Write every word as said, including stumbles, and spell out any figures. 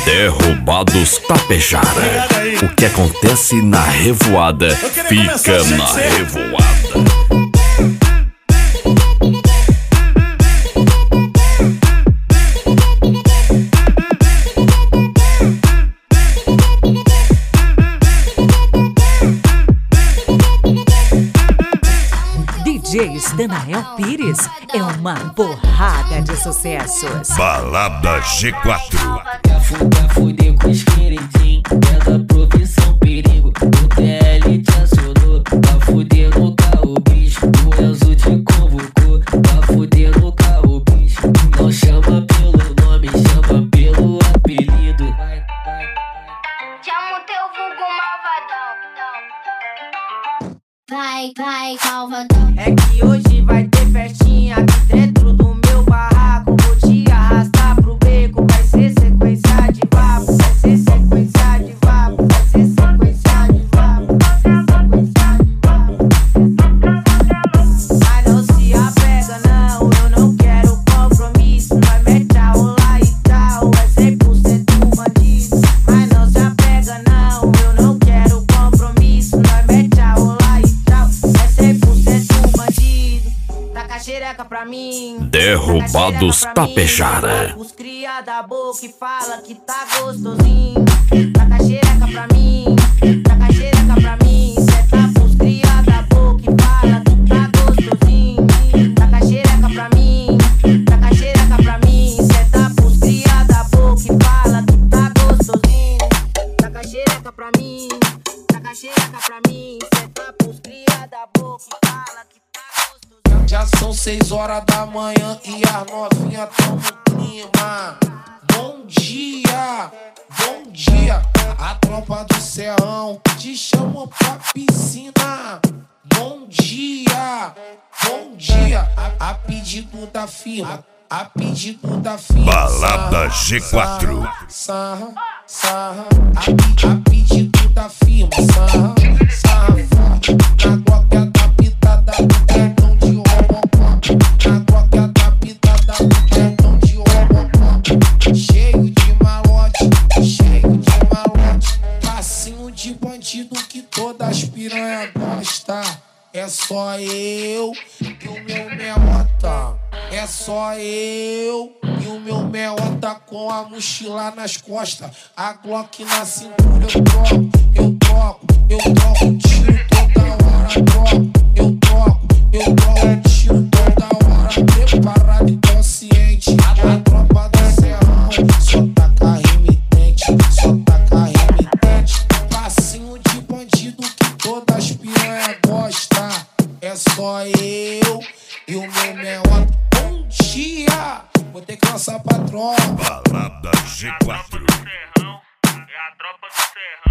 Derrubados Tapejara. O que acontece na revoada fica na revoada. D Js Danael Pires é uma porrada de sucessos. Balada G quatro. Pra fuder com os queridinhos, é da profissão perigo. O T L te acionou, pra fuder no carro, bicho. O Enzo te convocou, pra fuder no carro, bicho. Não chama pelo nome, chama pelo apelido. Chama o teu vulgo malvadão. Vai, vai, malvadão. É que hoje vai ter festinha aqui dentro do meu barraco. Vou te arrastar pro beco, vai ser sequência de vapo. Vai ser sequência de vapo, vai ser sequência de vapo. Mas não se apega não, eu não quero compromisso. Nós mete a rolar e tal, é cem por cento bandido. Mas não se apega não, eu não quero compromisso. Nós mete a rolar e tal, é cem por cento bandido. Taca a xereca pra mim. Derrubados Tapejara. Os cria da boca e fala que tá gostosinho. Taca a xereca pra mim, taca a xereca pra mim. Cê tá pros cria da boca e fala que tá gostosinho. Taca a xereca pra mim, taca a xereca pra mim. Cê tá pros cria da boca e fala que tá gostosinho. Taca a xereca pra mim, taca a xereca pra mim. Cê tá pros cria da boca e fala que tá gostosinho. Já são seis horas da manhã e as novinhas tão no clima. Bom dia, bom dia. A tropa do Serrão te chama pra piscina. Bom dia, bom dia. A, a pedido da firma, a pedido da firma. Balada G quatro. Sarra, sarra, a, a pedido da firma. Sarra, sarra, na gloca da pitada do cartão de Robocop. Na gloca da pitada do cartão de Robocop. Cheio de malote, cheio de malote. Passinho de bandido que todas piranha gosta. É só eu e o meu meota. É só eu e o meu meota com a mochila nas costas. A Glock na cintura eu troco, eu troco, eu troco tiro toda hora. Troco, eu troco, eu troco tiro toda hora. Preparado e consciente, a tropa do Serrão só taca remitente, só taca remitente. Passinho de bandido que todas piranha gosta. É só eu e o meu meota. Bom dia, vou ter que lançar pra tropa. Balada G quatro. É a tropa do Serrão.